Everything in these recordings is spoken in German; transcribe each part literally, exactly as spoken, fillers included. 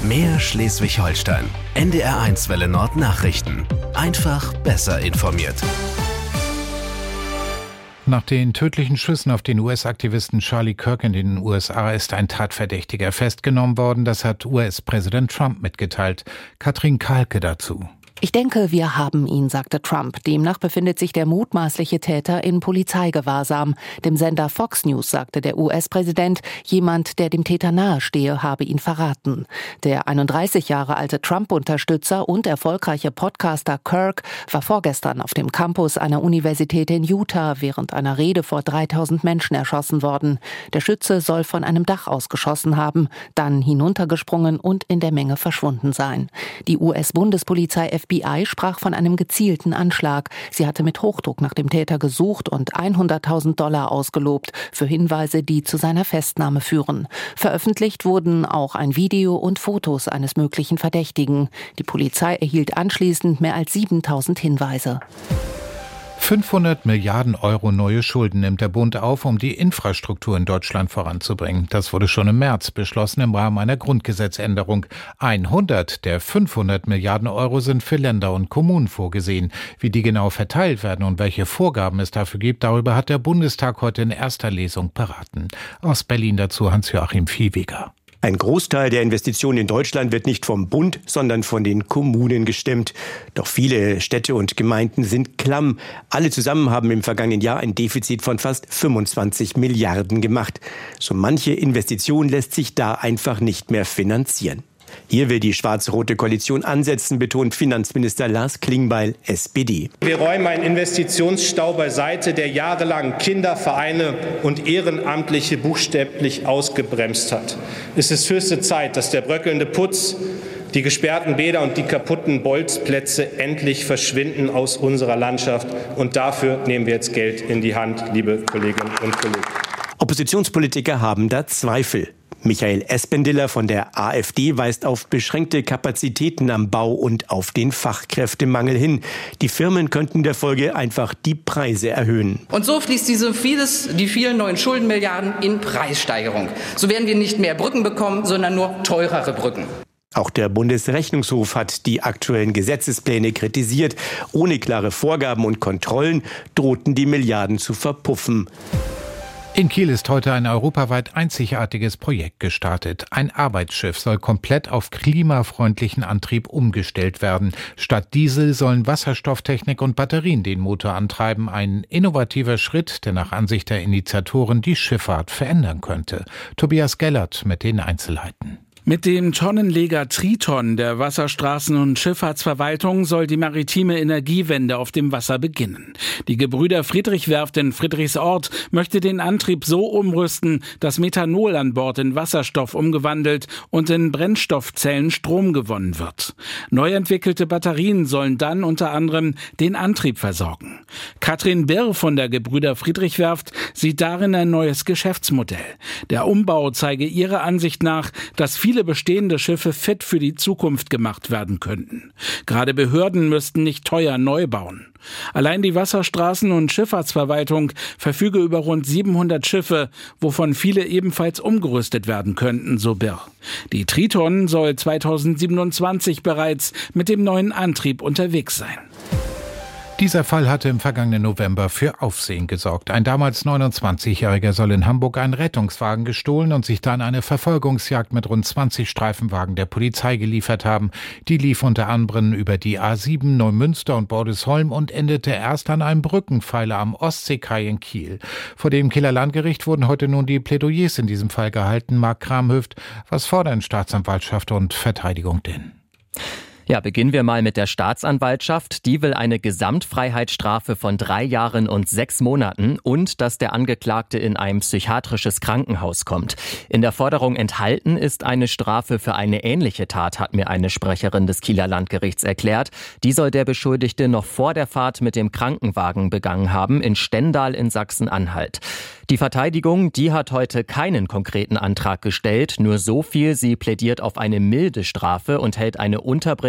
Mehr Schleswig-Holstein. N D R eins Welle Nord Nachrichten. Einfach besser informiert. Nach den tödlichen Schüssen auf den U S-Aktivisten Charlie Kirk in den U S A ist ein Tatverdächtiger festgenommen worden. Das hat U S-Präsident Trump mitgeteilt. Katrin Kahlke dazu. Ich denke, wir haben ihn, sagte Trump. Demnach befindet sich der mutmaßliche Täter in Polizeigewahrsam. Dem Sender Fox News sagte der U S-Präsident, jemand, der dem Täter nahestehe, habe ihn verraten. Der einunddreißig Jahre alte Trump-Unterstützer und erfolgreiche Podcaster Kirk war vorgestern auf dem Campus einer Universität in Utah während einer Rede vor dreitausend Menschen erschossen worden. Der Schütze soll von einem Dach aus geschossen haben, dann hinuntergesprungen und in der Menge verschwunden sein. Die U S-Bundespolizei F B I sprach von einem gezielten Anschlag. Sie hatte mit Hochdruck nach dem Täter gesucht und hunderttausend Dollar ausgelobt für Hinweise, die zu seiner Festnahme führen. Veröffentlicht wurden auch ein Video und Fotos eines möglichen Verdächtigen. Die Polizei erhielt anschließend mehr als siebentausend Hinweise. fünfhundert Milliarden Euro neue Schulden nimmt der Bund auf, um die Infrastruktur in Deutschland voranzubringen. Das wurde schon im März beschlossen im Rahmen einer Grundgesetzänderung. hundert der fünfhundert Milliarden Euro sind für Länder und Kommunen vorgesehen. Wie die genau verteilt werden und welche Vorgaben es dafür gibt, darüber hat der Bundestag heute in erster Lesung beraten. Aus Berlin dazu Hans-Joachim Viehweger. Ein Großteil der Investitionen in Deutschland wird nicht vom Bund, sondern von den Kommunen gestemmt. Doch viele Städte und Gemeinden sind klamm. Alle zusammen haben im vergangenen Jahr ein Defizit von fast fünfundzwanzig Milliarden gemacht. So manche Investition lässt sich da einfach nicht mehr finanzieren. Hier will die schwarz-rote Koalition ansetzen, betont Finanzminister Lars Klingbeil, S P D. Wir räumen einen Investitionsstau beiseite, der jahrelang Kinder, Vereine und Ehrenamtliche buchstäblich ausgebremst hat. Es ist höchste Zeit, dass der bröckelnde Putz, die gesperrten Bäder und die kaputten Bolzplätze endlich verschwinden aus unserer Landschaft. Und dafür nehmen wir jetzt Geld in die Hand, liebe Kolleginnen und Kollegen. Oppositionspolitiker haben da Zweifel. Michael Espendiller von der AfD weist auf beschränkte Kapazitäten am Bau und auf den Fachkräftemangel hin. Die Firmen könnten der Folge einfach die Preise erhöhen. Und so fließt diese vieles, die vielen neuen Schuldenmilliarden in Preissteigerung. So werden wir nicht mehr Brücken bekommen, sondern nur teurere Brücken. Auch der Bundesrechnungshof hat die aktuellen Gesetzespläne kritisiert. Ohne klare Vorgaben und Kontrollen drohten die Milliarden zu verpuffen. In Kiel ist heute ein europaweit einzigartiges Projekt gestartet. Ein Arbeitsschiff soll komplett auf klimafreundlichen Antrieb umgestellt werden. Statt Diesel sollen Wasserstofftechnik und Batterien den Motor antreiben. Ein innovativer Schritt, der nach Ansicht der Initiatoren die Schifffahrt verändern könnte. Tobias Gellert mit den Einzelheiten. Mit dem Tonnenleger Triton der Wasserstraßen- und Schifffahrtsverwaltung soll die maritime Energiewende auf dem Wasser beginnen. Die Gebrüder Friedrich Werft in Friedrichsort möchte den Antrieb so umrüsten, dass Methanol an Bord in Wasserstoff umgewandelt und in Brennstoffzellen Strom gewonnen wird. Neu entwickelte Batterien sollen dann unter anderem den Antrieb versorgen. Katrin Birr von der Gebrüder Friedrich Werft sieht darin ein neues Geschäftsmodell. Der Umbau zeige ihrer Ansicht nach, dass viele bestehende Schiffe fit für die Zukunft gemacht werden könnten. Gerade Behörden müssten nicht teuer neu bauen. Allein die Wasserstraßen- und Schifffahrtsverwaltung verfüge über rund siebenhundert Schiffe, wovon viele ebenfalls umgerüstet werden könnten, so Birr. Die Triton soll zweitausendsiebenundzwanzig bereits mit dem neuen Antrieb unterwegs sein. Dieser Fall hatte im vergangenen November für Aufsehen gesorgt. Ein damals neunundzwanzigjähriger soll in Hamburg einen Rettungswagen gestohlen und sich dann eine Verfolgungsjagd mit rund zwanzig Streifenwagen der Polizei geliefert haben. Die lief unter anderem über die A sieben Neumünster und Bordesholm und endete erst an einem Brückenpfeiler am Ostseekai in Kiel. Vor dem Kieler Landgericht wurden heute nun die Plädoyers in diesem Fall gehalten. Marc Kramhöft, was fordern Staatsanwaltschaft und Verteidigung denn? Ja, beginnen wir mal mit der Staatsanwaltschaft. Die will eine Gesamtfreiheitsstrafe von drei Jahren und sechs Monaten und dass der Angeklagte in ein psychiatrisches Krankenhaus kommt. In der Forderung enthalten ist eine Strafe für eine ähnliche Tat, hat mir eine Sprecherin des Kieler Landgerichts erklärt. Die soll der Beschuldigte noch vor der Fahrt mit dem Krankenwagen begangen haben, in Stendal in Sachsen-Anhalt. Die Verteidigung, die hat heute keinen konkreten Antrag gestellt. Nur so viel, sie plädiert auf eine milde Strafe und hält eine Unterbringung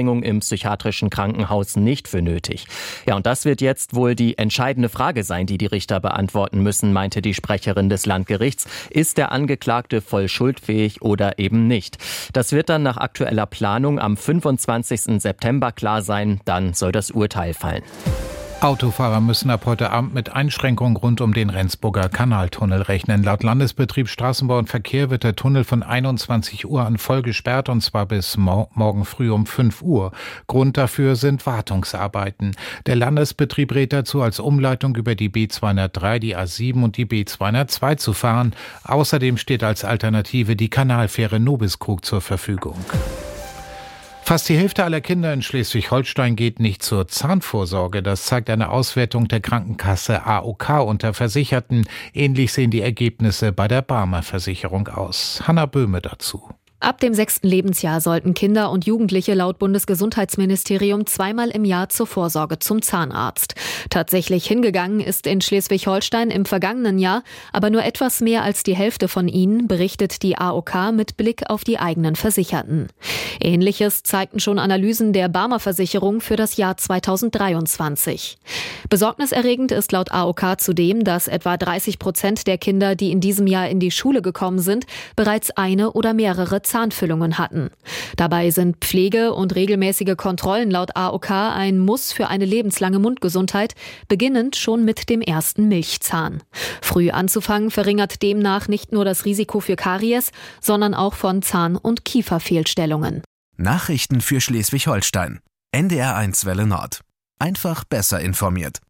Unterbringung im psychiatrischen Krankenhaus nicht für nötig. Ja, und das wird jetzt wohl die entscheidende Frage sein, die die Richter beantworten müssen, meinte die Sprecherin des Landgerichts. Ist der Angeklagte voll schuldfähig oder eben nicht? Das wird dann nach aktueller Planung am fünfundzwanzigsten September klar sein. Dann soll das Urteil fallen. Autofahrer müssen ab heute Abend mit Einschränkungen rund um den Rendsburger Kanaltunnel rechnen. Laut Landesbetrieb Straßenbau und Verkehr wird der Tunnel von einundzwanzig Uhr an voll gesperrt, und zwar bis mo- morgen früh um fünf Uhr. Grund dafür sind Wartungsarbeiten. Der Landesbetrieb rät dazu, als Umleitung über die B zweihundertdrei, die A sieben und die B zweihundertzwei zu fahren. Außerdem steht als Alternative die Kanalfähre Nobiskrug zur Verfügung. Fast die Hälfte aller Kinder in Schleswig-Holstein geht nicht zur Zahnvorsorge. Das zeigt eine Auswertung der Krankenkasse A O K unter Versicherten. Ähnlich sehen die Ergebnisse bei der Barmer Versicherung aus. Hanna Böhme dazu. Ab dem sechsten Lebensjahr sollten Kinder und Jugendliche laut Bundesgesundheitsministerium zweimal im Jahr zur Vorsorge zum Zahnarzt. Tatsächlich hingegangen ist in Schleswig-Holstein im vergangenen Jahr aber nur etwas mehr als die Hälfte von ihnen, berichtet die A O K mit Blick auf die eigenen Versicherten. Ähnliches zeigten schon Analysen der Barmer Versicherung für das Jahr zweitausenddreiundzwanzig. Besorgniserregend ist laut A O K zudem, dass etwa dreißig Prozent der Kinder, die in diesem Jahr in die Schule gekommen sind, bereits eine oder mehrere Zahnfüllungen hatten. Dabei sind Pflege und regelmäßige Kontrollen laut A O K ein Muss für eine lebenslange Mundgesundheit, beginnend schon mit dem ersten Milchzahn. Früh anzufangen verringert demnach nicht nur das Risiko für Karies, sondern auch von Zahn- und Kieferfehlstellungen. Nachrichten für Schleswig-Holstein. N D R eins Welle Nord. Einfach besser informiert.